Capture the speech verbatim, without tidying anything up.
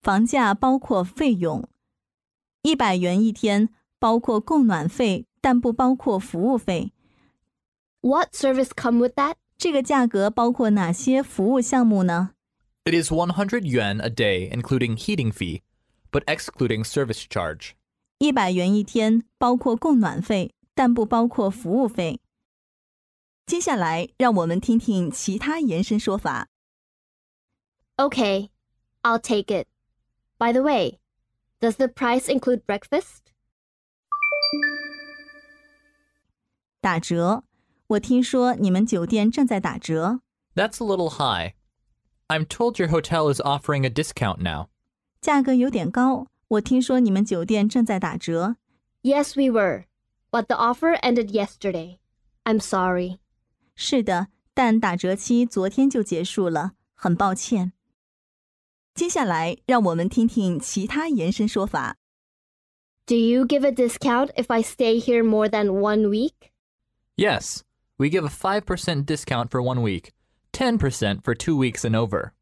房价包括费用。一百元一天包括供暖费，但不包括服务费。 What service come with that? 这个价格包括哪些服务项目呢？ It is one hundred yuan a day, including heating fee, but excluding service charge. 一百元一天包括供暖费，但不包括服务费。接下来，让我们听听其他延伸说法。 Okay, I'll take it. By the way, does the price include breakfast? 打折，我听说你们酒店正在打折。 That's a little high. I'm told your hotel is offering a discount now. 价格有点高，我听说你们酒店正在打折。 Yes, we were, but the offer ended yesterday. I'm sorry. 是的，但打折期昨天就结束了，很抱歉。接下来，让我们听听其他延伸说法。 Do you give a discount if I stay here more than one week? Yes, we give a five percent discount for one week, ten percent for two weeks and over.